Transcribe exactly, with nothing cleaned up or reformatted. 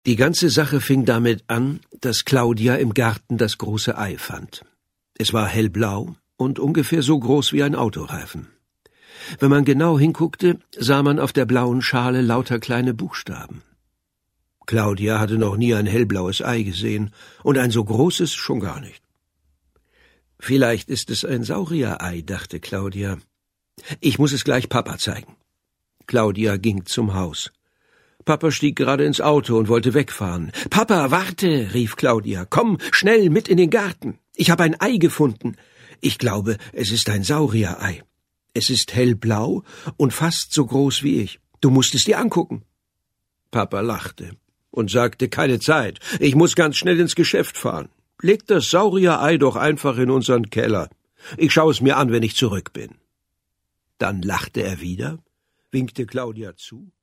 Die ganze Sache fing damit an, dass Claudia im Garten das große Ei fand. Es war hellblau und ungefähr so groß wie ein Autoreifen. Wenn man genau hinguckte, sah man auf der blauen Schale lauter kleine Buchstaben. Claudia hatte noch nie ein hellblaues Ei gesehen und ein so großes schon gar nicht. Vielleicht ist es ein Saurierei, dachte Claudia. Ich muss es gleich Papa zeigen. Claudia ging zum Haus. Papa stieg gerade ins Auto und wollte wegfahren. »Papa, warte«, rief Claudia. »Komm, schnell mit in den Garten. Ich habe ein Ei gefunden. Ich glaube, es ist ein Saurierei. Es ist hellblau und fast so groß wie ich. Du musst es dir angucken.« Papa lachte und sagte, »Keine Zeit. Ich muss ganz schnell ins Geschäft fahren. Leg das Saurierei doch einfach in unseren Keller. Ich schaue es mir an, wenn ich zurück bin.« Dann lachte er wieder, winkte Claudia zu